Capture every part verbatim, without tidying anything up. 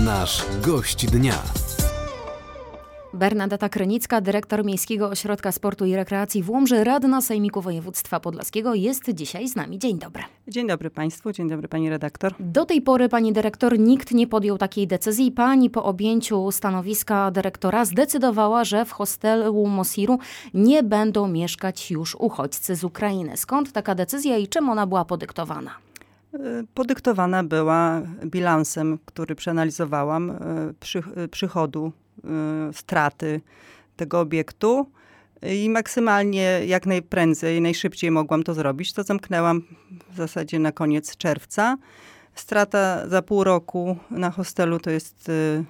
Nasz gość dnia. Bernadeta Krynicka, dyrektor Miejskiego Ośrodka Sportu i Rekreacji w Łomży, radna Sejmiku Województwa Podlaskiego, jest dzisiaj z nami. Dzień dobry. Dzień dobry Państwu, dzień dobry Pani redaktor. Do tej pory, Pani dyrektor, nikt nie podjął takiej decyzji. Pani po objęciu stanowiska dyrektora zdecydowała, że w hostelu Mosiru nie będą mieszkać już uchodźcy z Ukrainy. Skąd taka decyzja i czym ona była podyktowana? Podyktowana była bilansem, który przeanalizowałam, przy, przychodu, straty tego obiektu i maksymalnie jak najprędzej, najszybciej mogłam to zrobić. To zamknęłam w zasadzie na koniec czerwca. Strata za pół roku na hostelu to jest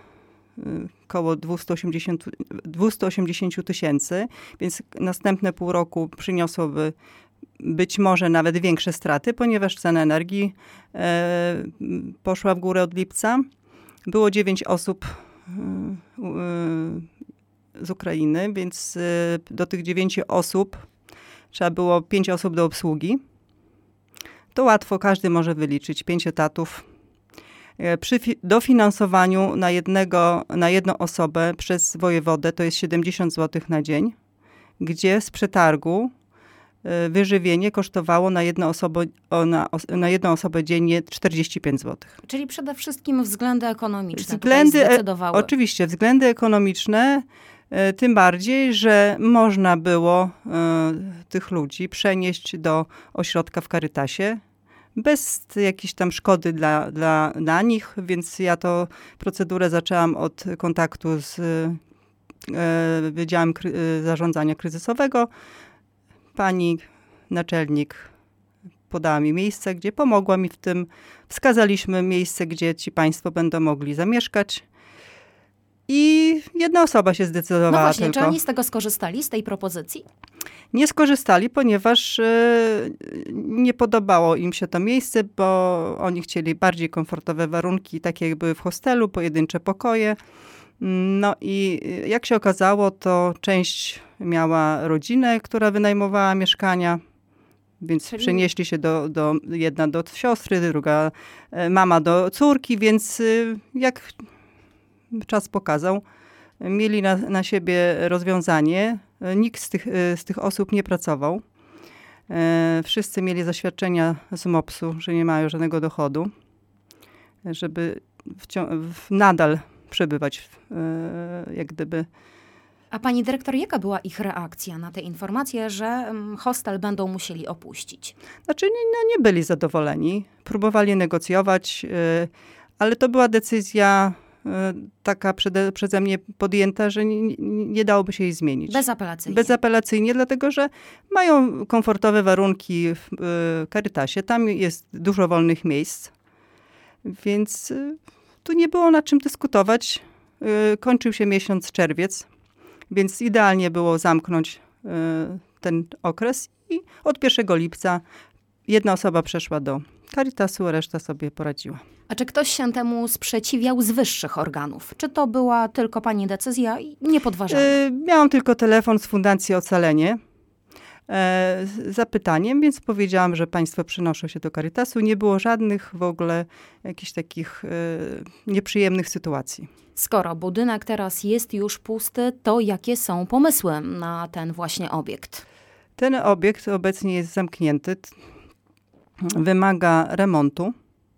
około dwieście osiemdziesiąt tysięcy, więc następne pół roku przyniosłoby być może nawet większe straty, ponieważ cena energii e, poszła w górę od lipca. Było dziewięć osób e, e, z Ukrainy, więc e, do tych dziewięciu osób trzeba było pięć osób do obsługi. To łatwo, każdy może wyliczyć. Pięć etatów. E, przy fi- dofinansowaniu na, jednego, na jedną osobę przez wojewodę to jest siedemdziesiąt złotych na dzień, gdzie z przetargu wyżywienie kosztowało na jedną osobę, na, na jedną osobę dziennie czterdzieści pięć złotych. Czyli przede wszystkim względy ekonomiczne względy, tutaj zdecydowały. E, oczywiście, względy ekonomiczne, e, tym bardziej, że można było e, tych ludzi przenieść do ośrodka w Carytasie bez jakiejś tam szkody dla, dla, dla nich, więc ja to procedurę zaczęłam od kontaktu z e, Wydziałem Kry- Zarządzania Kryzysowego. Pani naczelnik podała mi miejsce, gdzie pomogła mi w tym. Wskazaliśmy miejsce, gdzie ci państwo będą mogli zamieszkać. I jedna osoba się zdecydowała No właśnie, tylko. czy oni z tego skorzystali, z tej propozycji? Nie skorzystali, ponieważ y, nie podobało im się to miejsce, bo oni chcieli bardziej komfortowe warunki, takie jak były w hostelu, pojedyncze pokoje. No i jak się okazało, to część miała rodzinę, która wynajmowała mieszkania, więc Czyli... przenieśli się do, do, jedna do siostry, druga mama do córki, więc jak czas pokazał, mieli na, na siebie rozwiązanie. Nikt z tych, z tych osób nie pracował. Wszyscy mieli zaświadczenia z mopsu, że nie mają żadnego dochodu, żeby wcią- nadal przebywać e, jak gdyby. A pani dyrektor, jaka była ich reakcja na te informacje, że hostel będą musieli opuścić? Znaczy nie, no nie byli zadowoleni. Próbowali negocjować, e, ale to była decyzja e, taka przede, przeze mnie podjęta, że nie, nie dałoby się jej zmienić. Bezapelacyjnie. Bezapelacyjnie, dlatego że mają komfortowe warunki w e, Carytasie. Tam jest dużo wolnych miejsc, więc e, tu nie było nad czym dyskutować. Yy, kończył się miesiąc czerwiec, więc idealnie było zamknąć yy, ten okres i od pierwszego lipca jedna osoba przeszła do Caritasu, a reszta sobie poradziła. A czy ktoś się temu sprzeciwiał z wyższych organów? Czy to była tylko pani decyzja i niepodważana? Yy, miałam tylko telefon z Fundacji Ocalenie z zapytaniem, więc powiedziałam, że państwo przynoszą się do Carytasu. Nie było żadnych w ogóle jakichś takich e, nieprzyjemnych sytuacji. Skoro budynek teraz jest już pusty, to jakie są pomysły na ten właśnie obiekt? Ten obiekt obecnie jest zamknięty. Wymaga remontu.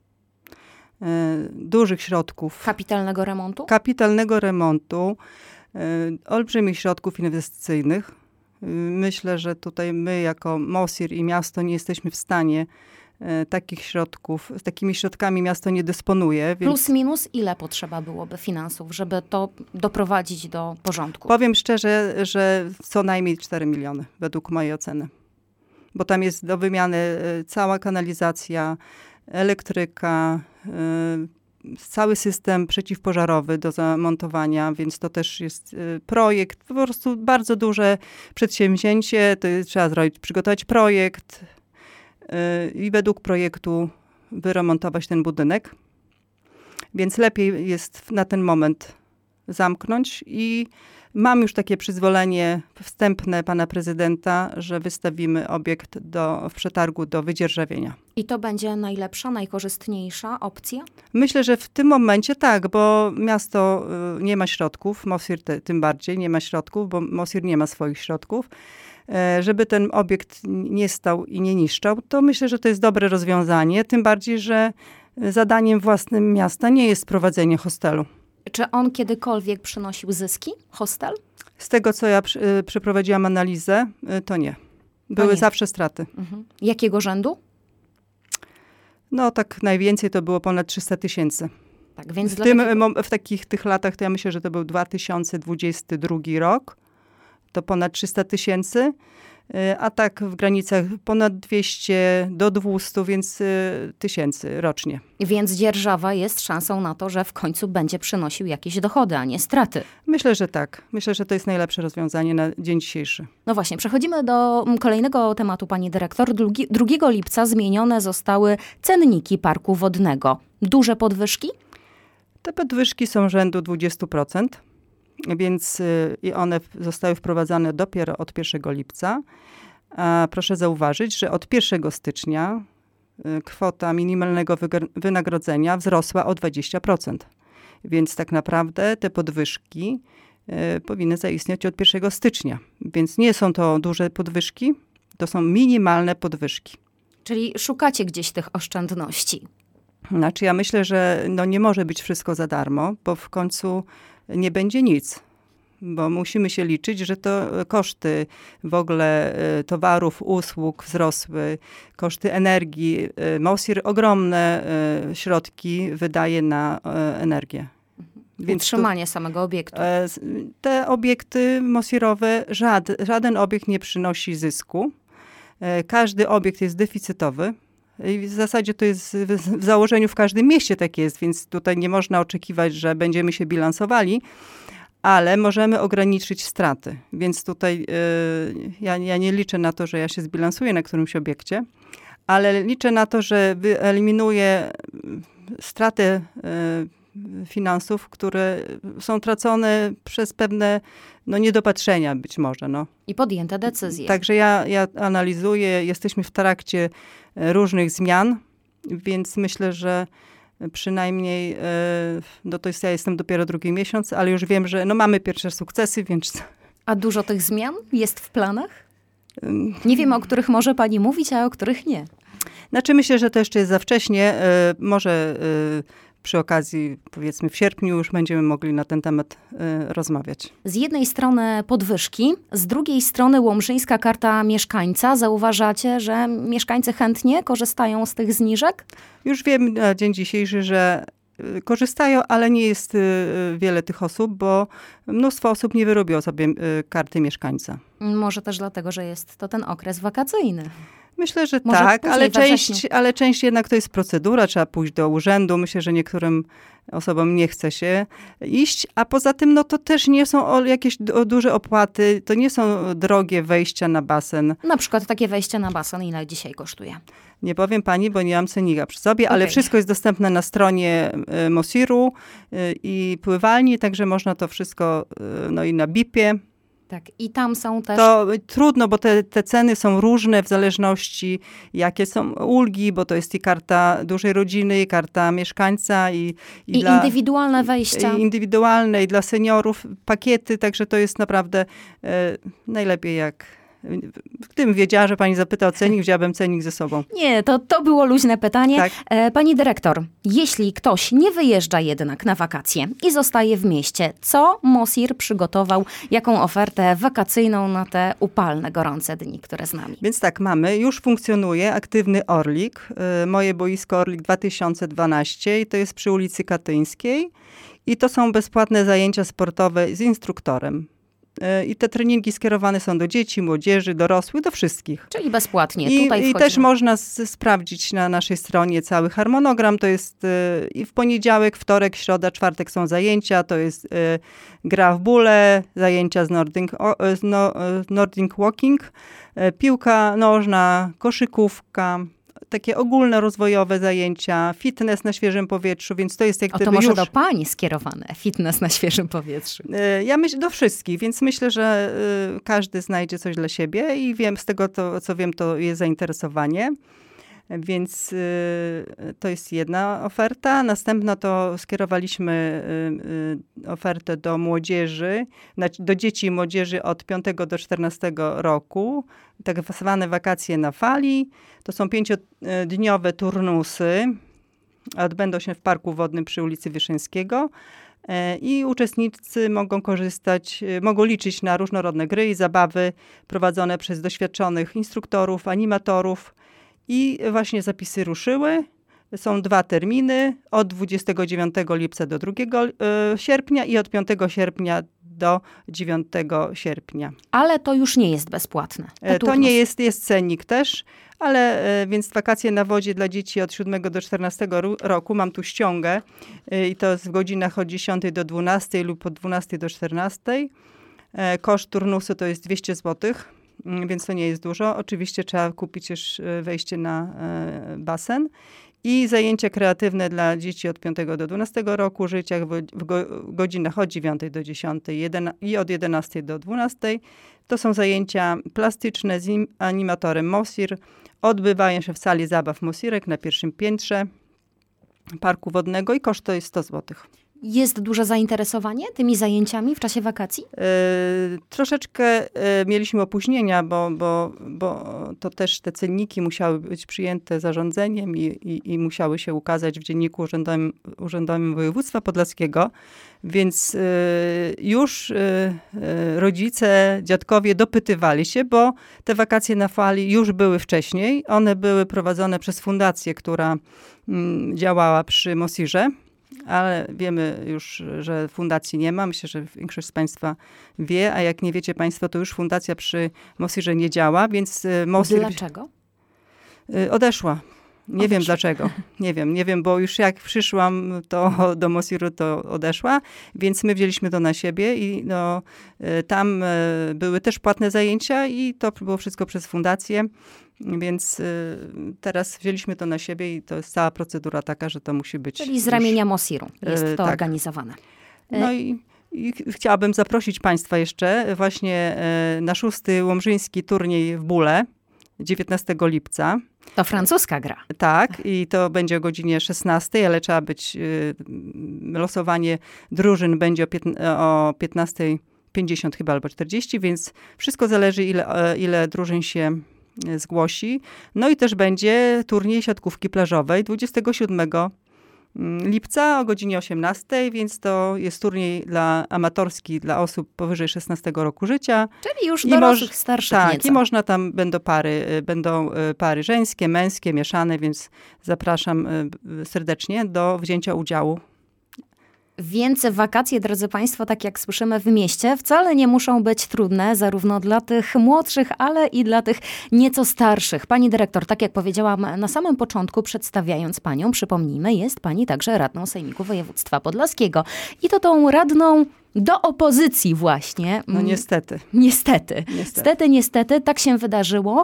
E, dużych środków. Kapitalnego remontu? Kapitalnego remontu. E, olbrzymich środków inwestycyjnych. Myślę, że tutaj my jako Mosir i miasto nie jesteśmy w stanie e, takich środków, z takimi środkami miasto nie dysponuje. Więc plus minus ile potrzeba byłoby finansów, żeby to doprowadzić do porządku? Powiem szczerze, że co najmniej cztery miliony według mojej oceny. Bo tam jest do wymiany e, cała kanalizacja, elektryka, e, cały system przeciwpożarowy do zamontowania, więc to też jest y, projekt, po prostu bardzo duże przedsięwzięcie. To trzeba zrobić, przygotować projekt y, i według projektu wyremontować ten budynek. Więc lepiej jest na ten moment zamknąć i mam już takie przyzwolenie wstępne pana prezydenta, że wystawimy obiekt do, w przetargu do wydzierżawienia. I to będzie najlepsza, najkorzystniejsza opcja? Myślę, że w tym momencie tak, bo miasto y, nie ma środków, Mosir te, tym bardziej nie ma środków, bo Mosir nie ma swoich środków. E, żeby ten obiekt nie stał i nie niszczał, to myślę, że to jest dobre rozwiązanie, tym bardziej, że zadaniem własnym miasta nie jest prowadzenie hostelu. Czy on kiedykolwiek przynosił zyski, hostel? Z tego, co ja przy, y, przeprowadziłam analizę, y, to nie. Były nie. zawsze straty. Mhm. Jakiego rzędu? No tak najwięcej to było ponad trzysta tysięcy. Tak, więc w, dla tym, takiego... w takich tych latach, to ja myślę, że to był dwa tysiące dwudziesty drugi rok. To ponad trzysta tysięcy. A tak w granicach ponad dwieście do dwustu, więc tysięcy rocznie. Więc dzierżawa jest szansą na to, że w końcu będzie przynosił jakieś dochody, a nie straty. Myślę, że tak. Myślę, że to jest najlepsze rozwiązanie na dzień dzisiejszy. No właśnie, przechodzimy do kolejnego tematu, pani dyrektor. drugiego lipca zmienione zostały cenniki parku wodnego. Duże podwyżki? Te podwyżki są rzędu dwadzieścia procent. Więc y, i one zostały wprowadzane dopiero od pierwszego lipca. A proszę zauważyć, że od pierwszego stycznia y, kwota minimalnego wynagrodzenia wzrosła o dwadzieścia procent. Więc tak naprawdę te podwyżki y, powinny zaistnieć od pierwszego stycznia. Więc nie są to duże podwyżki, to są minimalne podwyżki. Czyli szukacie gdzieś tych oszczędności. Znaczy ja myślę, że no nie może być wszystko za darmo, bo w końcu nie będzie nic, bo musimy się liczyć, że to koszty w ogóle towarów, usług wzrosły, koszty energii. Mosir ogromne środki wydaje na energię. Więc utrzymanie to, samego obiektu. Te obiekty mosirowe, żad, żaden obiekt nie przynosi zysku. Każdy obiekt jest deficytowy. I w zasadzie to jest w założeniu w każdym mieście tak jest, więc tutaj nie można oczekiwać, że będziemy się bilansowali, ale możemy ograniczyć straty. Więc tutaj yy, ja, ja nie liczę na to, że ja się zbilansuję na którymś obiekcie, ale liczę na to, że wyeliminuję straty yy, finansów, które są tracone przez pewne no, niedopatrzenia być może. No. I podjęte decyzje. Także ja, ja analizuję, jesteśmy w trakcie różnych zmian, więc myślę, że przynajmniej, no to jest, ja jestem dopiero drugi miesiąc, ale już wiem, że no mamy pierwsze sukcesy, więc... A dużo tych zmian jest w planach? Nie wiem, o których może pani mówić, a o których nie. Znaczy myślę, że to jeszcze jest za wcześnie. Może przy okazji, powiedzmy w sierpniu już będziemy mogli na ten temat y, rozmawiać. Z jednej strony podwyżki, z drugiej strony Łomżyńska Karta Mieszkańca. Zauważacie, że mieszkańcy chętnie korzystają z tych zniżek? Już wiem na dzień dzisiejszy, że y, korzystają, ale nie jest y, wiele tych osób, bo mnóstwo osób nie wyrobiło sobie y, karty mieszkańca. Może też dlatego, że jest to ten okres wakacyjny. Myślę, że Może tak, ale część, wrześniu. ale część jednak to jest procedura, trzeba pójść do urzędu. Myślę, że niektórym osobom nie chce się iść, a poza tym no to też nie są jakieś duże opłaty, to nie są drogie wejścia na basen. Na przykład takie wejście na basen ile dzisiaj kosztuje? Nie powiem pani, bo nie mam cennika przy sobie, okay. Ale wszystko jest dostępne na stronie y, Mosiru y, i pływalni, także można to wszystko, y, no i na B I P-ie. Tak, i tam są też... To trudno, bo te, te ceny są różne w zależności jakie są ulgi, bo to jest i karta dużej rodziny, i karta mieszkańca. I, i, I dla, indywidualne wejścia. I indywidualne, i dla seniorów pakiety, także to jest naprawdę e, najlepiej jak... Gdybym wiedziała, że pani zapyta o cennik, wzięłabym cennik ze sobą. Nie, to, to było luźne pytanie. Tak. E, pani dyrektor, jeśli ktoś nie wyjeżdża jednak na wakacje i zostaje w mieście, co Mosir przygotował, jaką ofertę wakacyjną na te upalne, gorące dni, które z nami? Więc tak, mamy, już funkcjonuje aktywny Orlik, e, moje boisko Orlik dwa tysiące dwanaście i to jest przy ulicy Katyńskiej i to są bezpłatne zajęcia sportowe z instruktorem. I te treningi skierowane są do dzieci, młodzieży, dorosłych, do wszystkich. Czyli bezpłatnie. I, Tutaj i też można z, sprawdzić na naszej stronie cały harmonogram. To jest y, i w poniedziałek, wtorek, środa, czwartek są zajęcia. To jest y, gra w bóle, zajęcia z Nordic, o, z no, Nordic Walking, y, piłka nożna, koszykówka. Takie ogólnorozwojowe zajęcia, fitness na świeżym powietrzu, więc to jest jak o, gdyby to może już... do pani skierowane, fitness na świeżym powietrzu. Ja myślę do wszystkich, więc myślę, że y, każdy znajdzie coś dla siebie i wiem, z tego to, co wiem, to jest zainteresowanie. Więc to jest jedna oferta. Następna to skierowaliśmy ofertę do młodzieży, do dzieci i młodzieży od piątego do czternastego roku. Tak zwane wakacje na fali. To są pięciodniowe turnusy. Odbędą się w Parku Wodnym przy ulicy Wyszyńskiego. I uczestnicy mogą korzystać, mogą liczyć na różnorodne gry i zabawy prowadzone przez doświadczonych instruktorów, animatorów. I właśnie zapisy ruszyły. Są dwa terminy, od dwudziestego dziewiątego lipca do drugiego sierpnia i od piątego sierpnia do dziewiątego sierpnia. Ale to już nie jest bezpłatne. To nie jest, jest cennik też, ale więc wakacje na wodzie dla dzieci od siódmego do czternastego roku. Mam tu ściągę i to jest w godzinach od dziesiątej do dwunastej lub od dwunastej do czternastej. Koszt turnusu to jest dwieście złotych. Więc to nie jest dużo. Oczywiście trzeba kupić już wejście na basen. I zajęcia kreatywne dla dzieci od piątego do dwunastego roku życia w, w, go, w godzinach od dziewiątej do dziesiątej jeden, i od jedenastej do dwunastej. To są zajęcia plastyczne z animatorem Mosir. Odbywają się w sali zabaw Mosirek na pierwszym piętrze Parku Wodnego i koszt to jest sto złotych. Jest duże zainteresowanie tymi zajęciami w czasie wakacji? Yy, troszeczkę yy, mieliśmy opóźnienia, bo, bo, bo to też te cenniki musiały być przyjęte zarządzeniem i, i, i musiały się ukazać w Dzienniku Urzędowym, Urzędowym Województwa Podlaskiego. Więc yy, już yy, rodzice, dziadkowie dopytywali się, bo te wakacje na fali już były wcześniej. One były prowadzone przez fundację, która yy, działała przy Mosirze. Ale wiemy już, że fundacji nie ma. Myślę, że większość z Państwa wie, a jak nie wiecie Państwo, to już fundacja przy Mosirze nie działa, więc Mosir... Dlaczego? Odeszła. Nie Odeszła. wiem dlaczego. Nie wiem, nie wiem, bo już jak przyszłam to do Mosiru, to odeszła, więc my wzięliśmy to na siebie i no, tam były też płatne zajęcia i to było wszystko przez fundację. Więc y, teraz wzięliśmy to na siebie i to jest cała procedura taka, że to musi być... Czyli z ramienia już, Mosiru jest to tak. organizowane. No i, i chciałabym zaprosić Państwa jeszcze właśnie y, na szósty łomżyński turniej w Bóle dziewiętnastego lipca. To francuska gra. Tak, i to będzie o godzinie szesnastej, ale trzeba być... Y, losowanie drużyn będzie o, piętna- o piętnastej pięćdziesiąt chyba albo czterdzieści, więc wszystko zależy ile, ile drużyn się zgłosi. No i też będzie turniej siatkówki plażowej dwudziestego siódmego lipca o godzinie osiemnastej, więc to jest turniej dla amatorski dla osób powyżej szesnastego roku życia. Czyli już dorosłych, starszych Tak, nieco. i można tam, będą pary, będą pary żeńskie, męskie, mieszane, więc zapraszam serdecznie do wzięcia udziału. Więc wakacje, drodzy Państwo, tak jak słyszymy w mieście, wcale nie muszą być trudne, zarówno dla tych młodszych, ale i dla tych nieco starszych. Pani dyrektor, tak jak powiedziałam na samym początku, przedstawiając Panią, przypomnijmy, jest Pani także radną Sejmiku Województwa Podlaskiego. I to tą radną do opozycji właśnie. No niestety. Niestety. Niestety, niestety, niestety tak się wydarzyło.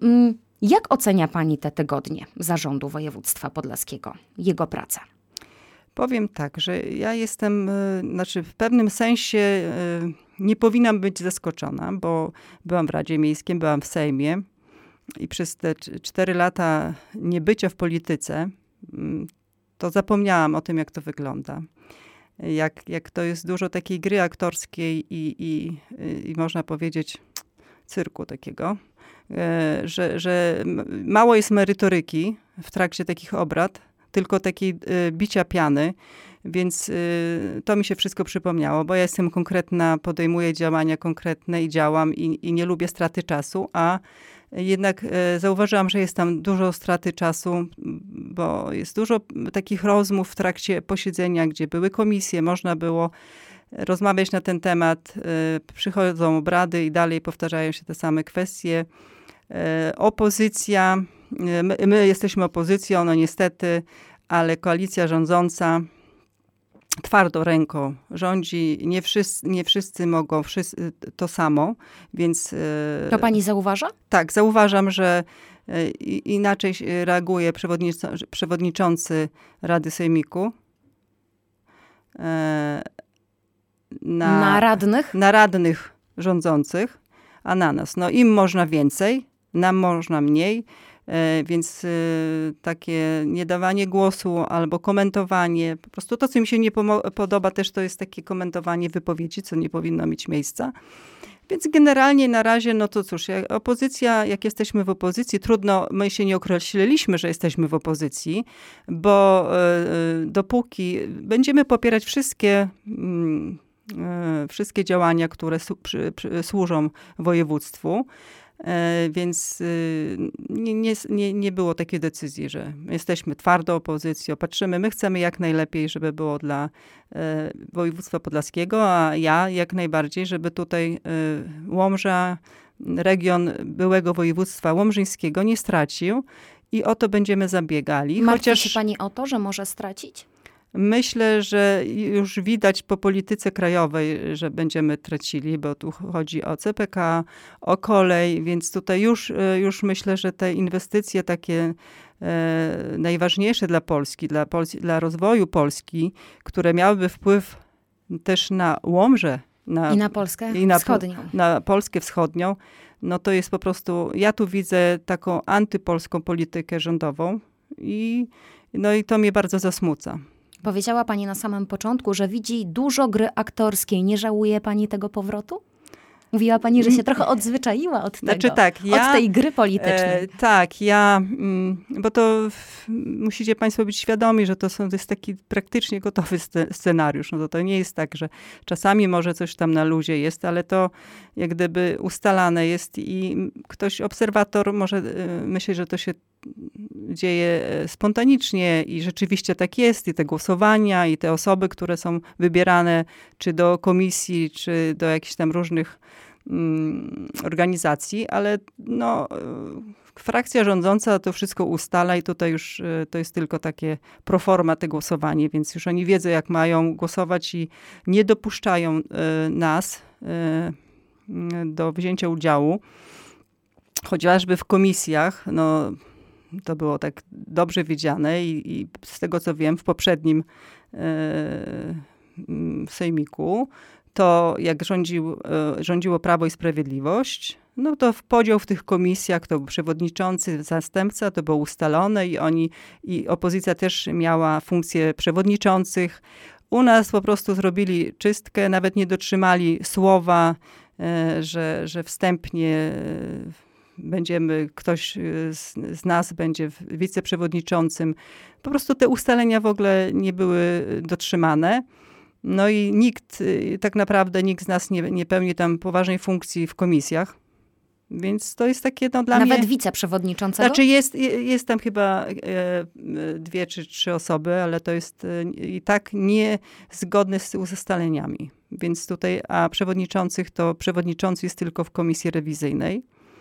Jak ocenia Pani te tygodnie zarządu Województwa Podlaskiego, jego pracę? Powiem tak, że ja jestem, znaczy w pewnym sensie nie powinnam być zaskoczona, bo byłam w Radzie Miejskiej, byłam w Sejmie i przez te cztery lata niebycia w polityce, to zapomniałam o tym, jak to wygląda. Jak, jak to jest dużo takiej gry aktorskiej i, i, i można powiedzieć cyrku takiego, że, że mało jest merytoryki w trakcie takich obrad, tylko takiej y, bicia piany, więc y, to mi się wszystko przypomniało, bo ja jestem konkretna, podejmuję działania konkretne i działam i, i nie lubię straty czasu, a jednak y, zauważyłam, że jest tam dużo straty czasu, bo jest dużo takich rozmów w trakcie posiedzenia, gdzie były komisje, można było rozmawiać na ten temat, y, przychodzą obrady i dalej powtarzają się te same kwestie. Y, opozycja My, my jesteśmy opozycją, no niestety, ale koalicja rządząca twardą ręką rządzi. Nie wszyscy, nie wszyscy mogą wszyscy to samo, więc... To pani zauważa? Tak, zauważam, że inaczej reaguje przewodniczący Rady Sejmiku. Na, na radnych? Na radnych rządzących, a na nas. No im można więcej, nam można mniej. Więc takie niedawanie głosu albo komentowanie, po prostu to, co mi się nie podoba też, to jest takie komentowanie wypowiedzi, co nie powinno mieć miejsca. Więc generalnie na razie, no to cóż, jak opozycja, jak jesteśmy w opozycji, trudno, my się nie określiliśmy, że jesteśmy w opozycji, bo y, dopóki będziemy popierać wszystkie, y, wszystkie działania, które su, przy, przy, służą województwu, więc nie, nie, nie, nie było takiej decyzji, że jesteśmy twardą opozycją, patrzymy, my chcemy jak najlepiej, żeby było dla województwa podlaskiego, a ja jak najbardziej, żeby tutaj Łomża, region byłego województwa łomżyńskiego nie stracił i o to będziemy zabiegali. Martwi Chociaż się pani o to, że może stracić? Myślę, że już widać po polityce krajowej, że będziemy tracili, bo tu chodzi o C P K, o kolej, więc tutaj już, już myślę, że te inwestycje takie e, najważniejsze dla Polski, dla, Polski, dla rozwoju Polski, które miałyby wpływ też na Łomżę. Na, I na Polskę i na, Wschodnią. Na Polskę Wschodnią. No to jest po prostu, ja tu widzę taką antypolską politykę rządową i, no i to mnie bardzo zasmuca. Powiedziała pani na samym początku, że widzi dużo gry aktorskiej. Nie żałuje pani tego powrotu? Mówiła pani, że się trochę odzwyczaiła od tego, znaczy, tak, ja, od tej gry politycznej. E, tak, ja, bo to musicie państwo być świadomi, że to, są, to jest taki praktycznie gotowy scenariusz. No to, to nie jest tak, że czasami może coś tam na luzie jest, ale to jak gdyby ustalane jest i ktoś, obserwator może myśleć, że to się dzieje spontanicznie i rzeczywiście tak jest, i te głosowania, i te osoby, które są wybierane, czy do komisji, czy do jakichś tam różnych mm, organizacji, ale no, frakcja rządząca to wszystko ustala i tutaj już to jest tylko takie pro forma te głosowanie, więc już oni wiedzą, jak mają głosować i nie dopuszczają nas do wzięcia udziału, chociażby w komisjach, no to było tak dobrze wiedziane i, i z tego, co wiem, w poprzednim e, sejmiku, to jak rządził, e, rządziło Prawo i Sprawiedliwość, no to w podział w tych komisjach, to był przewodniczący, zastępca, to było ustalone i oni, i opozycja też miała funkcję przewodniczących. U nas po prostu zrobili czystkę, nawet nie dotrzymali słowa, e, że, że wstępnie będziemy, ktoś z, z nas będzie wiceprzewodniczącym. Po prostu te ustalenia w ogóle nie były dotrzymane. No i nikt, tak naprawdę nikt z nas nie, nie pełni tam poważnej funkcji w komisjach. Więc to jest takie, no dla Nawet mnie... Nawet wiceprzewodniczącego? Znaczy jest, jest tam chyba dwie czy trzy osoby, ale to jest i tak niezgodne z ustaleniami. Więc tutaj, a przewodniczących to przewodniczący jest tylko w komisji rewizyjnej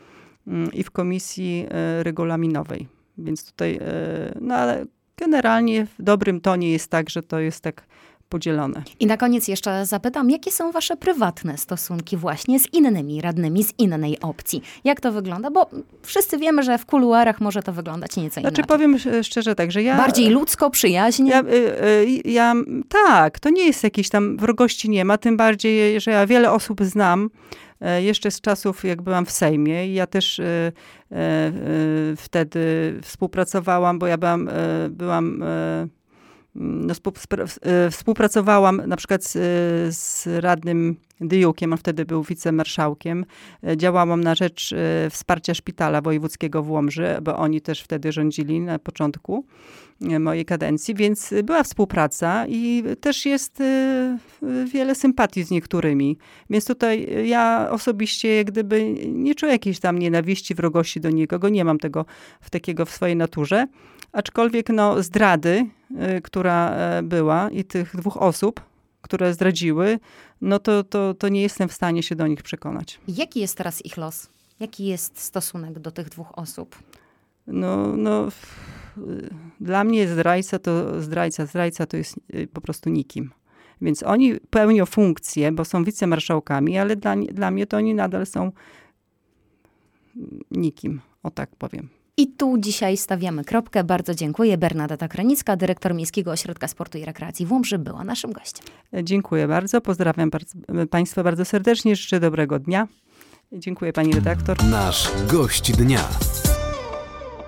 i w komisji regulaminowej. Więc tutaj, no ale generalnie w dobrym tonie jest tak, że to jest tak podzielone. I na koniec jeszcze zapytam, jakie są wasze prywatne stosunki właśnie z innymi radnymi z innej opcji? Jak to wygląda? Bo wszyscy wiemy, że w kuluarach może to wyglądać nieco inaczej. Znaczy powiem szczerze tak, że ja... Bardziej ludzko, przyjaźnie? Ja, ja, tak, to nie jest jakiejś tam wrogości nie ma, tym bardziej, że ja wiele osób znam, jeszcze z czasów, jak byłam w Sejmie i ja też e, e, wtedy współpracowałam, bo ja byłam, e, byłam e, no, współpracowałam na przykład z, z radnym Dyjukiem, on wtedy był wicemarszałkiem. Działałam na rzecz wsparcia szpitala wojewódzkiego w Łomży, bo oni też wtedy rządzili na początku mojej kadencji, więc była współpraca i też jest wiele sympatii z niektórymi. Więc tutaj ja osobiście jak gdyby nie czuję jakiejś tam nienawiści, wrogości do nikogo, nie mam tego w takiego w swojej naturze. Aczkolwiek no, zdrady, y, która była i tych dwóch osób, które zdradziły, no to, to, to nie jestem w stanie się do nich przekonać. Jaki jest teraz ich los? Jaki jest stosunek do tych dwóch osób? No, no dla mnie zdrajca to zdrajca, zdrajca to jest po prostu nikim. Więc oni pełnią funkcję, bo są wicemarszałkami, ale dla, dla mnie to oni nadal są nikim, o tak powiem. I tu dzisiaj stawiamy kropkę. Bardzo dziękuję. Bernadeta Kranicka, dyrektor Miejskiego Ośrodka Sportu i Rekreacji w Łomży, była naszym gościem. Dziękuję bardzo. Pozdrawiam bardzo, Państwa bardzo serdecznie. Życzę dobrego dnia. Dziękuję pani redaktor. Nasz gość dnia.